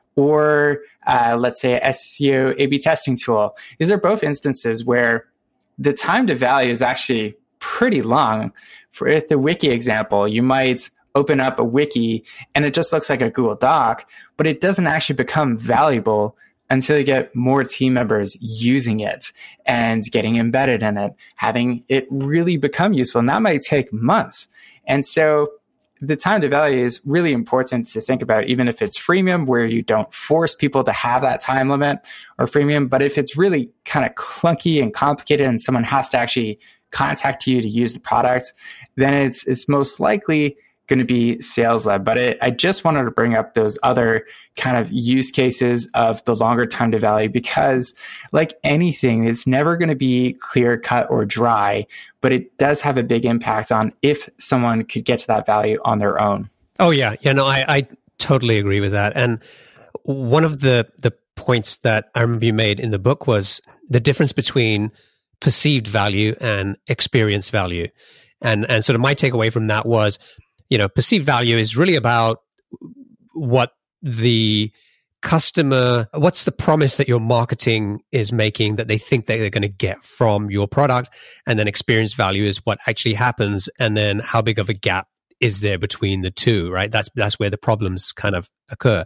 Speaker 2: or uh, let's say S E O A B testing tool, these are both instances where the time to value is actually pretty long. For the wiki example, you might open up a wiki and it just looks like a Google Doc, but it doesn't actually become valuable until you get more team members using it and getting embedded in it, having it really become useful. And that might take months. And so the time to value is really important to think about, even if it's freemium, where you don't force people to have that time limit, or freemium. But if it's really kind of clunky and complicated and someone has to actually contact you to use the product, then it's it's most likely going to be sales led. But it, I just wanted to bring up those other kind of use cases of the longer time to value, because like anything, it's never going to be clear cut or dry, but it does have a big impact on if someone could get to that value on their own.
Speaker 1: Oh yeah. Yeah, no, I, I totally agree with that. And one of the, the points that I remember you made in the book was the difference between perceived value and experienced value. And, and sort of my takeaway from that was, you know, perceived value is really about what the customer, what's the promise that your marketing is making that they think that they're going to get from your product. And then experience value is what actually happens. And then how big of a gap is there between the two, right? That's, that's where the problems kind of occur.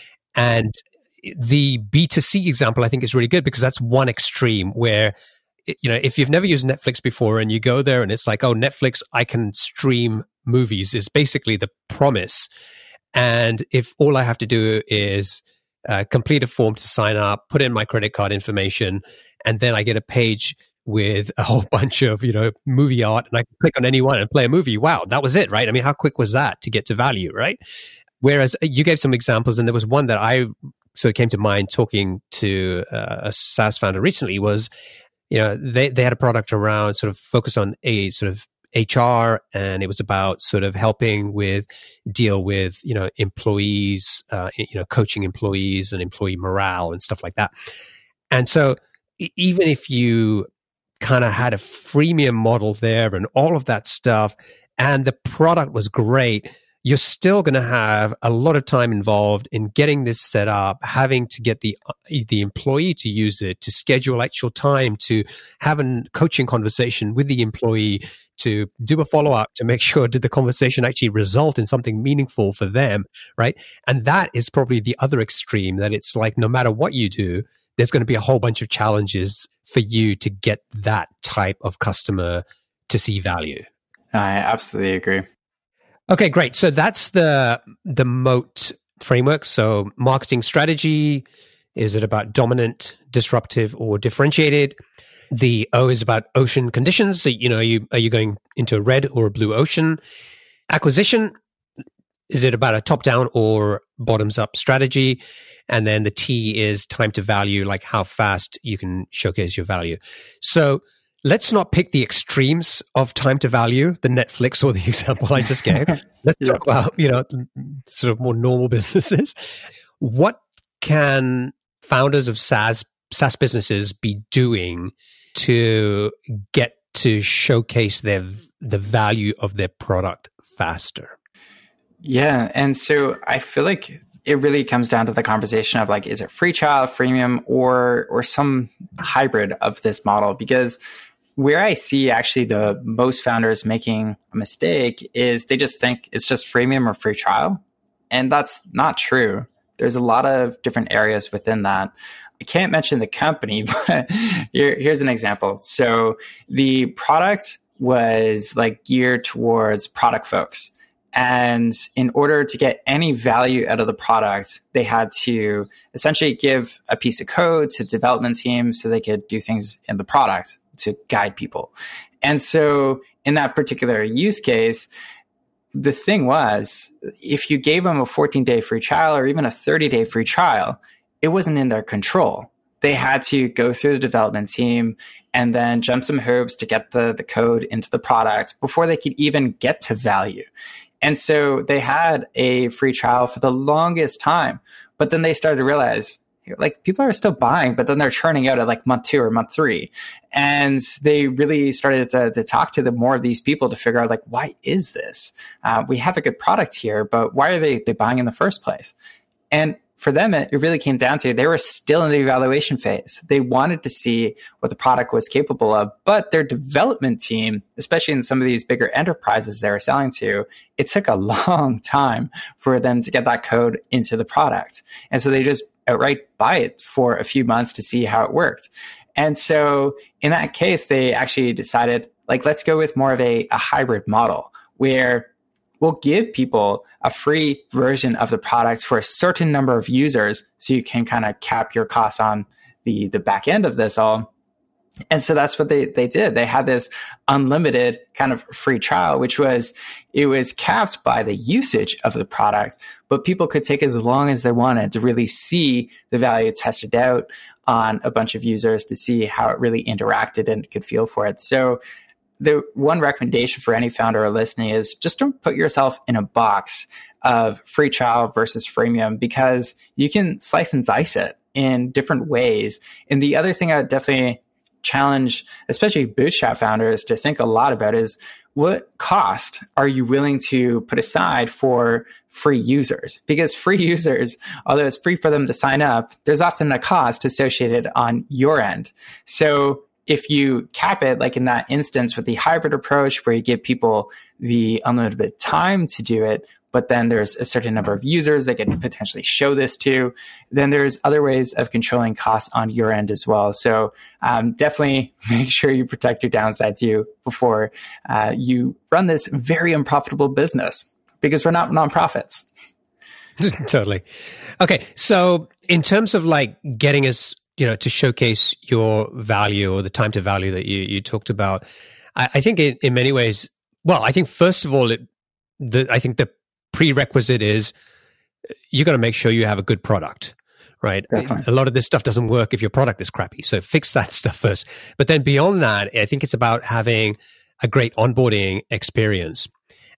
Speaker 1: And the B two C example, I think, is really good, because that's one extreme where, you know, if you've never used Netflix before and you go there and it's like, oh, Netflix, I can stream movies, is basically the promise. And if all I have to do is uh, complete a form to sign up, put in my credit card information, and then I get a page with a whole bunch of, you know, movie art, and I can click on any one and play a movie. Wow, that was it, right? I mean, how quick was that to get to value, right? Whereas you gave some examples, and there was one that I sort of came to mind talking to uh, a SaaS founder recently was, you know, they, they had a product around sort of focus on a sort of H R, and it was about sort of helping with deal with, you know, employees, uh, you know, coaching employees and employee morale and stuff like that. And so even if you kind of had a freemium model there and all of that stuff, and the product was great, you're still going to have a lot of time involved in getting this set up, having to get the the employee to use it, to schedule actual time, to have a coaching conversation with the employee, to do a follow-up to make sure did the conversation actually result in something meaningful for them, right? And that is probably the other extreme, that it's like no matter what you do, there's going to be a whole bunch of challenges for you to get that type of customer to see value.
Speaker 2: I absolutely agree.
Speaker 1: Okay, great. So that's the the MOAT framework. So marketing strategy, is it about dominant, disruptive, or differentiated? The O is about ocean conditions. So, you know, are you, are you going into a red or a blue ocean? Acquisition, is it about a top-down or bottoms-up strategy? And then the T is time to value, like how fast you can showcase your value. So let's not pick the extremes of time to value, the Netflix or the example I just gave. Let's yeah. talk about, you know, sort of more normal businesses. What can founders of SaaS SaaS businesses be doing to get to showcase their the value of their product faster?
Speaker 2: Yeah, and so I feel like it really comes down to the conversation of like, is it free trial, freemium, or or some hybrid of this model? Because where I see actually the most founders making a mistake is they just think it's just freemium or free trial. And that's not true. There's a lot of different areas within that. I can't mention the company, but here, here's an example. So the product was like geared towards product folks. And in order to get any value out of the product, they had to essentially give a piece of code to development teams so they could do things in the product to guide people. And so in that particular use case, the thing was, if you gave them a fourteen-day free trial or even a thirty-day free trial, it wasn't in their control. they had to go through the development team and then jump some hoops to get the, the code into the product before they could even get to value. And so they had a free trial for the longest time, but then they started to realize, like, people are still buying, but then they're churning out at like month two or month three. And they really started to, to talk to the more of these people to figure out, like, why is this? Uh, we have a good product here, but why are they, they buying in the first place? And for them, it, it really came down to, they were still in the evaluation phase. They wanted to see what the product was capable of, but their development team, especially in some of these bigger enterprises they were selling to, it took a long time for them to get that code into the product. And so they just outright buy it for a few months to see how it worked. And so in that case, they actually decided, like, let's go with more of a, a hybrid model where we'll give people a free version of the product for a certain number of users so you can kind of cap your costs on the, the back end of this all. And so that's what they, they did. They had this unlimited kind of free trial, which was, it was capped by the usage of the product, but people could take as long as they wanted to really see the value tested out on a bunch of users to see how it really interacted and could feel for it. So the one recommendation for any founder listening is just don't put yourself in a box of free trial versus freemium, because you can slice and dice it in different ways. And the other thing I would definitely challenge, especially bootstrap founders, to think a lot about is, what cost are you willing to put aside for free users? Because free users, although it's free for them to sign up, there's often a cost associated on your end. So if you cap it, like in that instance with the hybrid approach, where you give people the unlimited time to do it, but then there's a certain number of users that can potentially show this to, then there's other ways of controlling costs on your end as well. So um, definitely make sure you protect your downside too before uh, you run this very unprofitable business, because we're not nonprofits.
Speaker 1: Totally. Okay. So in terms of like getting us, you know, to showcase your value or the time to value that you, you talked about, I, I think in, in many ways, well, I think first of all, it, the, I think the prerequisite is you got to make sure you have a good product, right? Definitely. A lot of this stuff doesn't work if your product is crappy. So fix that stuff first. But then beyond that, I think it's about having a great onboarding experience.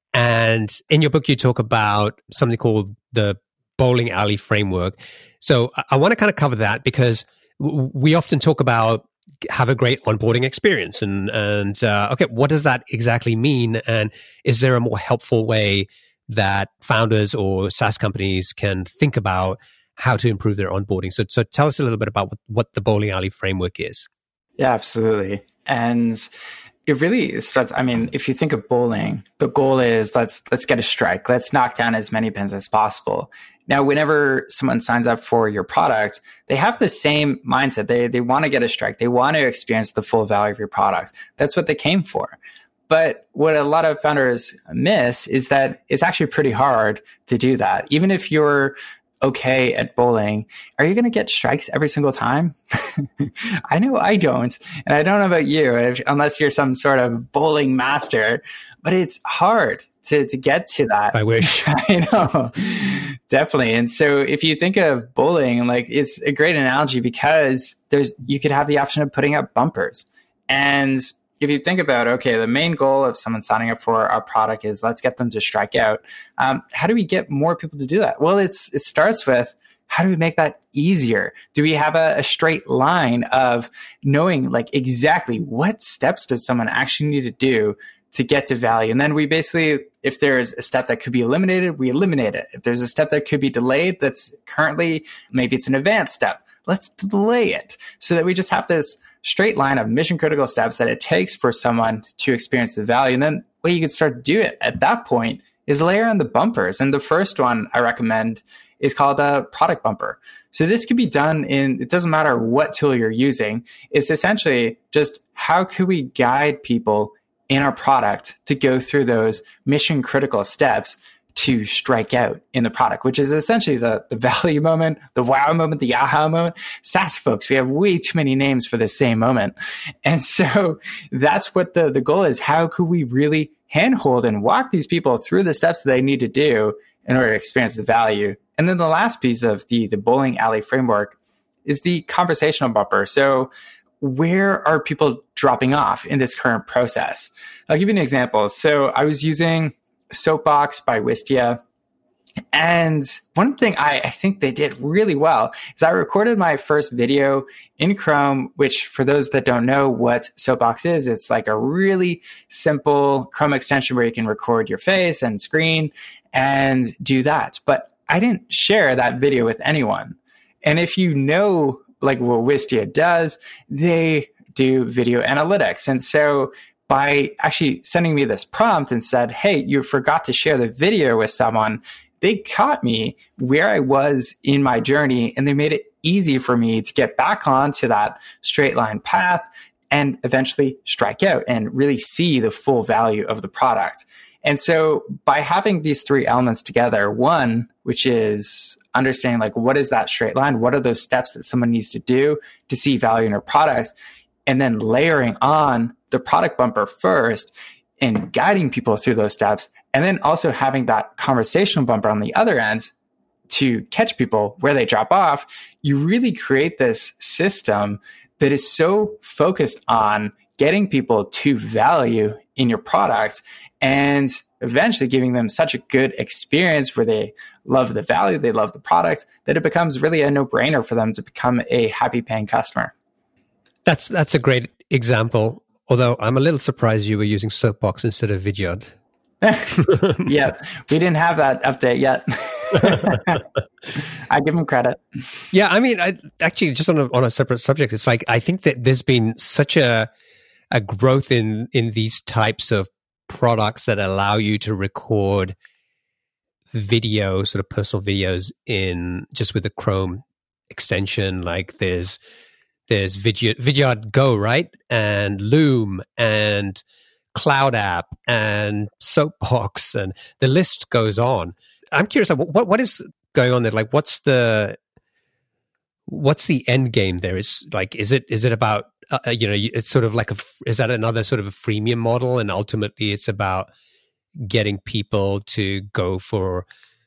Speaker 1: And in your book, you talk about something called the bowling alley framework. So I, I want to kind of cover that, because we often talk about have a great onboarding experience, and and uh, okay, what does that exactly mean? And is there a more helpful way that founders or SaaS companies can think about how to improve their onboarding? So so tell us a little bit about what, what the bowling alley framework is.
Speaker 2: Yeah, absolutely. And it really starts, I mean, if you think of bowling, the goal is let's let's get a strike. Let's knock down as many pins as possible. Now, whenever someone signs up for your product, they have the same mindset. They they want to get a strike. They want to experience the full value of your product. That's what they came for. But what a lot of founders miss is that it's actually pretty hard to do that. Even if you're okay at bowling, are you going to get strikes every single time? I know I don't. And I don't know about you, if, unless you're some sort of bowling master, but it's hard to, to get to that.
Speaker 1: I wish.
Speaker 2: I know. Definitely. And so if you think of bowling, like, it's a great analogy, because there's, you could have the option of putting up bumpers. And if you think about, okay, the main goal of someone signing up for our product is let's get them to strike out. Um, how do we get more people to do that? Well, it's it starts with, how do we make that easier? Do we have a, a straight line of knowing, like, exactly what steps does someone actually need to do to get to value? And then we basically, if there's a step that could be eliminated, we eliminate it. If there's a step that could be delayed, that's currently, maybe it's an advanced step, let's delay it, so that we just have this straight line of mission critical steps that it takes for someone to experience the value. And then what you can start to do it at that point is layer on the bumpers. And the first one I recommend is called a product bumper. So this can be done in, it doesn't matter what tool you're using. It's essentially just, how could we guide people in our product to go through those mission critical steps to strike out in the product, which is essentially the, the value moment, the wow moment, the aha moment. SaaS folks, we have way too many names for the same moment. And so that's what the, the goal is. How could we really handhold and walk these people through the steps that they need to do in order to experience the value? And then the last piece of the, the bowling alley framework is the conversational bumper. So where are people dropping off in this current process? I'll give you an example. So I was using Soapbox by Wistia. And one thing I, I think they did really well is I recorded my first video in Chrome, which for those that don't know what Soapbox is, it's like a really simple Chrome extension where you can record your face and screen and do that. But I didn't share that video with anyone. And if you know like what Wistia does, they do video analytics. And so by actually sending me this prompt and said, hey, you forgot to share the video with someone, they caught me where I was in my journey, and they made it easy for me to get back onto that straight line path and eventually strike out and really see the full value of the product. And so by having these three elements together, one, which is understanding like, what is that straight line? What are those steps that someone needs to do to see value in their product? And then layering on the product bumper first and guiding people through those steps. And then also having that conversational bumper on the other end to catch people where they drop off. You really create this system that is so focused on getting people to value in your product and eventually giving them such a good experience where they love the value, they love the product, that it becomes really a no-brainer for them to become a happy paying customer.
Speaker 1: That's that's a great example. Although I'm a little surprised you were using Soapbox instead of Vidyard.
Speaker 2: Yeah, we didn't have that update yet. I give them credit.
Speaker 1: Yeah, I mean, I, actually, just on a, on a separate subject, it's like I think that there's been such a a growth in in these types of products that allow you to record video, sort of personal videos in just with the Chrome extension. Like there's there's Vidyard, Vidyard Go, right, and Loom and Cloud App and Soapbox, and the list goes on. I'm curious, what what is going on there? Like, what's the what's the end game there? Is like, is it is it about uh, you know, it's sort of like a is that another sort of a freemium model, and ultimately it's about getting people to go for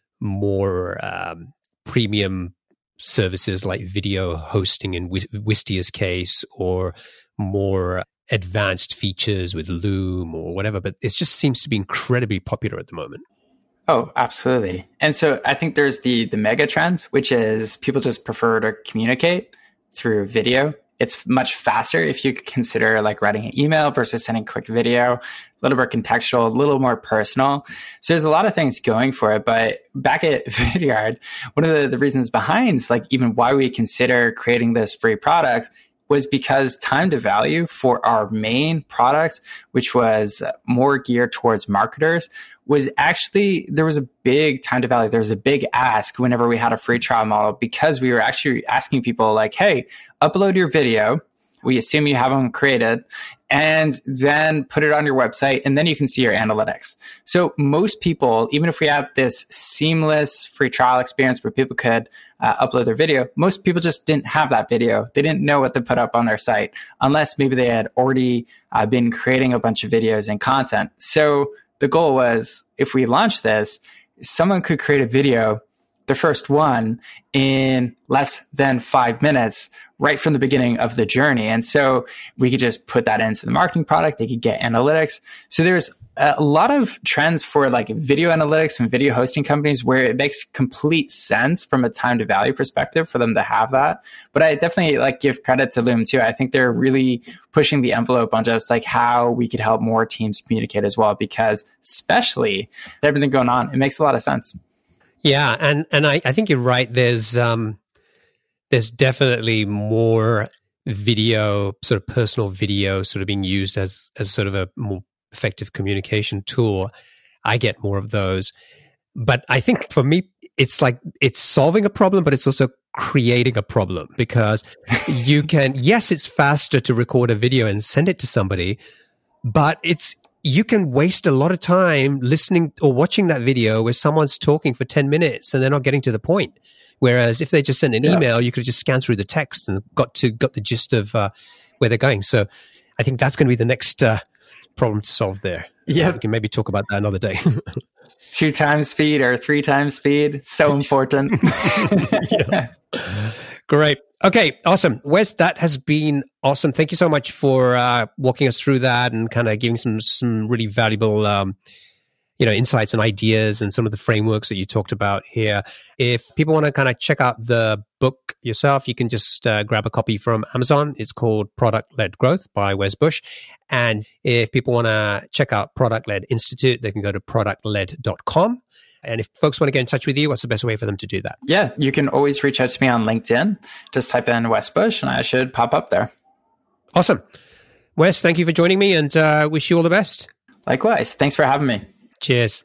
Speaker 1: more um, premium services like video hosting in Wistia's case, or more advanced features with Loom or whatever, but it just seems to be incredibly popular at the moment.
Speaker 2: Oh, absolutely. And so I think there's the the mega trend, which is people just prefer to communicate through video. It's much faster if you consider like writing an email versus sending quick video, a little more contextual, a little more personal. So there's a lot of things going for it. But back at Vidyard, one of the, the reasons behind like even why we consider creating this free product was because time to value for our main product, which was more geared towards marketers, was actually, there was a big time to value. There was a big ask whenever we had a free trial model, because we were actually asking people like, hey, upload your video. We assume you have them created, and then put it on your website, and then you can see your analytics. So most people, even if we had this seamless free trial experience where people could uh, upload their video, most people just didn't have that video. They didn't know what to put up on their site, unless maybe they had already uh, been creating a bunch of videos and content. So the goal was, if we launched this, someone could create a video, the first one, in less than five minutes, right from the beginning of the journey. And so we could just put that into the marketing product. They could get analytics. So there's a lot of trends for like video analytics and video hosting companies where it makes complete sense from a time to value perspective for them to have that. But I definitely like give credit to Loom too. I think they're really pushing the envelope on just like how we could help more teams communicate as well, because especially with everything going on, it makes a lot of sense.
Speaker 1: Yeah. And, and I, I think you're right. There's, um, there's definitely more video, sort of personal video, sort of being used as as sort of a more effective communication tool. I get more of those. But I think for me, it's like it's solving a problem, but it's also creating a problem, because you can, yes, it's faster to record a video and send it to somebody, but it's you can waste a lot of time listening or watching that video where someone's talking for ten minutes and they're not getting to the point. Whereas if they just sent an yeah. email, you could just scan through the text and got to got the gist of uh, where they're going. So I think that's going to be the next uh, problem to solve there. Yeah, uh, we can maybe talk about that another day.
Speaker 2: Two times speed or three times speed, so important.
Speaker 1: Yeah. Great. Okay, awesome. Wes, that has been awesome. Thank you so much for uh, walking us through that and kind of giving some some really valuable um, you know, insights and ideas and some of the frameworks that you talked about here. If people want to kind of check out the book yourself, you can just uh, grab a copy from Amazon. It's called Product-Led Growth by Wes Bush. And if people want to check out Product-Led Institute, they can go to product led dot com. And if folks want to get in touch with you, what's the best way for them to do that?
Speaker 2: Yeah, you can always reach out to me on LinkedIn. Just type in Wes Bush and I should pop up there.
Speaker 1: Awesome. Wes, thank you for joining me and uh, wish you all the best.
Speaker 2: Likewise. Thanks for having me.
Speaker 1: Cheers.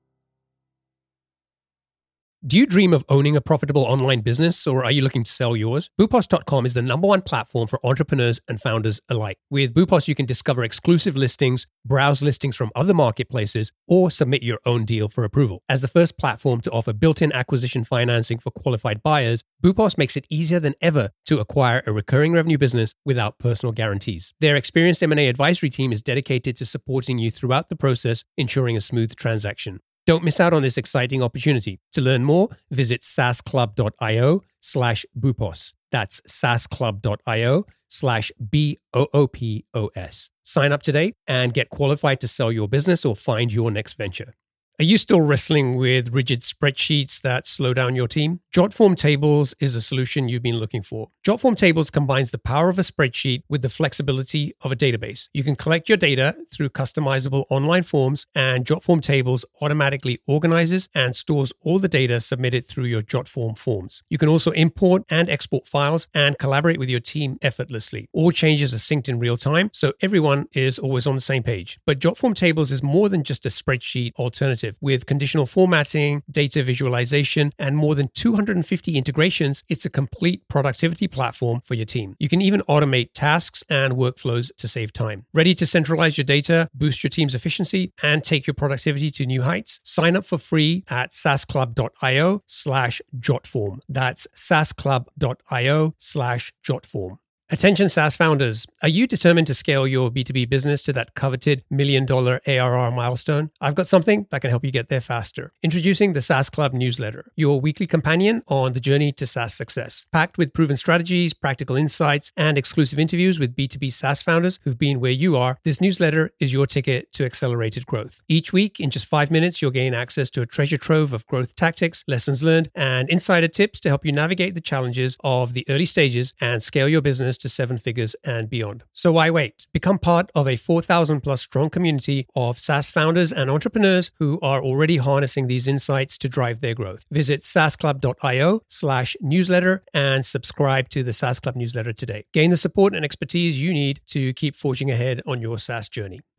Speaker 1: Do you dream of owning a profitable online business, or are you looking to sell yours? Boopos dot com is the number one platform for entrepreneurs and founders alike. With Boopos, you can discover exclusive listings, browse listings from other marketplaces, or submit your own deal for approval. As the first platform to offer built-in acquisition financing for qualified buyers, Boopos makes it easier than ever to acquire a recurring revenue business without personal guarantees. Their experienced M and A advisory team is dedicated to supporting you throughout the process, ensuring a smooth transaction. Don't miss out on this exciting opportunity. To learn more, visit saasclub.io slash boopos. That's saasclub.io slash B O O P O S. Sign up today and get qualified to sell your business or find your next venture. Are you still wrestling with rigid spreadsheets that slow down your team? Jotform Tables is a solution you've been looking for. Jotform Tables combines the power of a spreadsheet with the flexibility of a database. You can collect your data through customizable online forms, and Jotform Tables automatically organizes and stores all the data submitted through your Jotform forms. You can also import and export files and collaborate with your team effortlessly. All changes are synced in real time, so everyone is always on the same page. But Jotform Tables is more than just a spreadsheet alternative. With conditional formatting, data visualization, and more than two hundred fifty integrations, it's a complete productivity platform for your team. You can even automate tasks and workflows to save time. Ready to centralize your data, boost your team's efficiency, and take your productivity to new heights? Sign up for free at saasclub.io slash jotform. That's saasclub.io slash jotform. Attention SaaS founders, are you determined to scale your B two B business to that coveted million dollar A R R milestone? I've got something that can help you get there faster. Introducing the SaaS Club newsletter, your weekly companion on the journey to SaaS success. Packed with proven strategies, practical insights, and exclusive interviews with B two B SaaS founders who've been where you are, this newsletter is your ticket to accelerated growth. Each week, in just five minutes, you'll gain access to a treasure trove of growth tactics, lessons learned, and insider tips to help you navigate the challenges of the early stages and scale your business to seven figures and beyond. So why wait? Become part of a four thousand plus strong community of SaaS founders and entrepreneurs who are already harnessing these insights to drive their growth. Visit saasclub.io slash newsletter and subscribe to the SaaS Club newsletter today. Gain the support and expertise you need to keep forging ahead on your SaaS journey.